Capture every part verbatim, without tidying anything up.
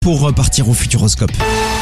pour partir au Futuroscope.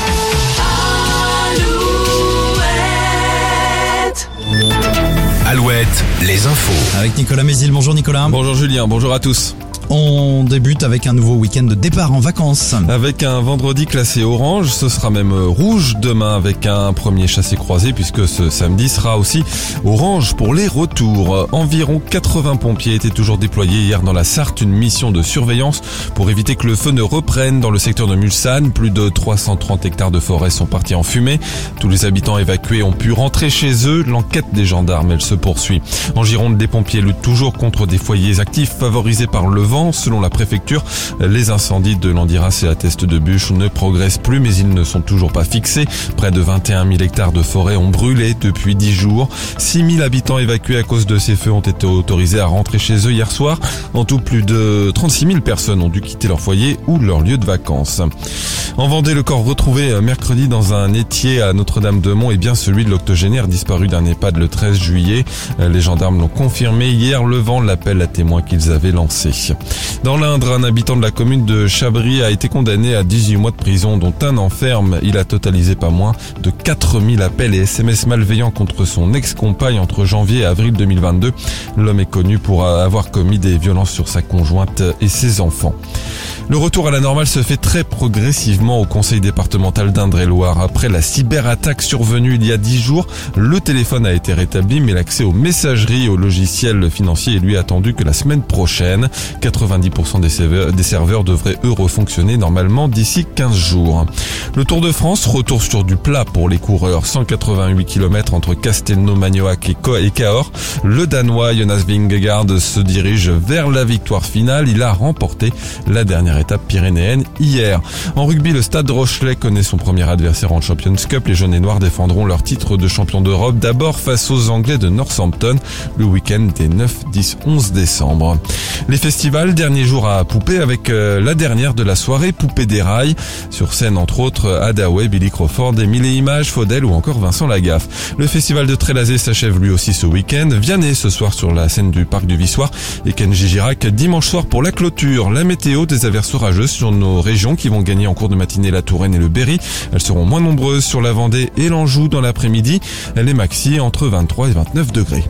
Alouette, les infos. Avec Nicolas Mézil. Bonjour Nicolas. Bonjour Julien, bonjour à tous. On débute avec un nouveau week-end de départ en vacances. Avec un vendredi classé orange, ce sera même rouge demain avec un premier chassé-croisé puisque ce samedi sera aussi orange pour les retours. Environ quatre-vingts pompiers étaient toujours déployés hier dans la Sarthe, une mission de surveillance pour éviter que le feu ne reprenne dans le secteur de Mulsanne. Plus de trois cent trente hectares de forêt sont partis en fumée. Tous les habitants évacués ont pu rentrer chez eux. L'enquête des gendarmes, elle se poursuit. En Gironde, des pompiers luttent toujours contre des foyers actifs favorisés par le vent. Selon la préfecture, les incendies de Landiras et la Teste de Bûche ne progressent plus, mais ils ne sont toujours pas fixés. Près de vingt et un mille hectares de forêt ont brûlé depuis dix jours. six mille habitants évacués à cause de ces feux ont été autorisés à rentrer chez eux hier soir. En tout, plus de trente-six mille personnes ont dû quitter leur foyer ou leur lieu de vacances. En Vendée, le corps retrouvé mercredi dans un étier à Notre-Dame-de-Mont est bien celui de l'octogénaire disparu d'un EHPAD le treize juillet. Les gendarmes l'ont confirmé hier, levant l'appel à témoins qu'ils avaient lancé. Dans l'Indre, un habitant de la commune de Chabris a été condamné à dix-huit mois de prison, dont un an ferme. Il a totalisé pas moins de quatre mille appels et S M S malveillants contre son ex-compagne entre janvier et avril deux mille vingt-deux. L'homme est connu pour avoir commis des violences sur sa conjointe et ses enfants. Le retour à la normale se fait très progressivement au conseil départemental d'Indre-et-Loire. Après la cyberattaque survenue il y a dix jours, le téléphone a été rétabli, mais l'accès aux messageries et aux logiciels financiers est lui attendu que la semaine prochaine. quatre-vingt-dix pour cent des serveurs, des serveurs devraient eux refonctionner normalement d'ici quinze jours. Le Tour de France, retour sur du plat pour les coureurs. cent quatre-vingt-huit kilomètres entre Castelnau-Magnoac et Cahors. Le Danois Jonas Vingegaard se dirige vers la victoire finale. Il a remporté la dernière étape pyrénéenne hier. En rugby, le Stade Rochelet connaît son premier adversaire en Champions Cup. Les jaunes et noirs défendront leur titre de champion d'Europe, d'abord face aux Anglais de Northampton, le week-end des neuf, dix, onze décembre. Les festivals, dernier jour à Poupée avec euh, la dernière de la soirée, Poupée des Rails. Sur scène, entre autres, Hadaway, Billy Crawford, Mille et Images, Faudel ou encore Vincent Lagaffe. Le festival de Trélazé s'achève lui aussi ce week-end. Vianney ce soir sur la scène du parc du Vissoir et Kenji Girac dimanche soir pour la clôture. La météo, des averses orageuses sur nos régions qui vont gagner en cours de matinée la Touraine et le Berry. Elles seront moins nombreuses sur la Vendée et l'Anjou dans l'après-midi. Les maxi entre vingt-trois et vingt-neuf degrés.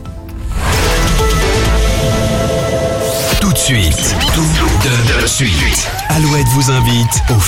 Tout de suite, tout de suite. Alouette vous invite au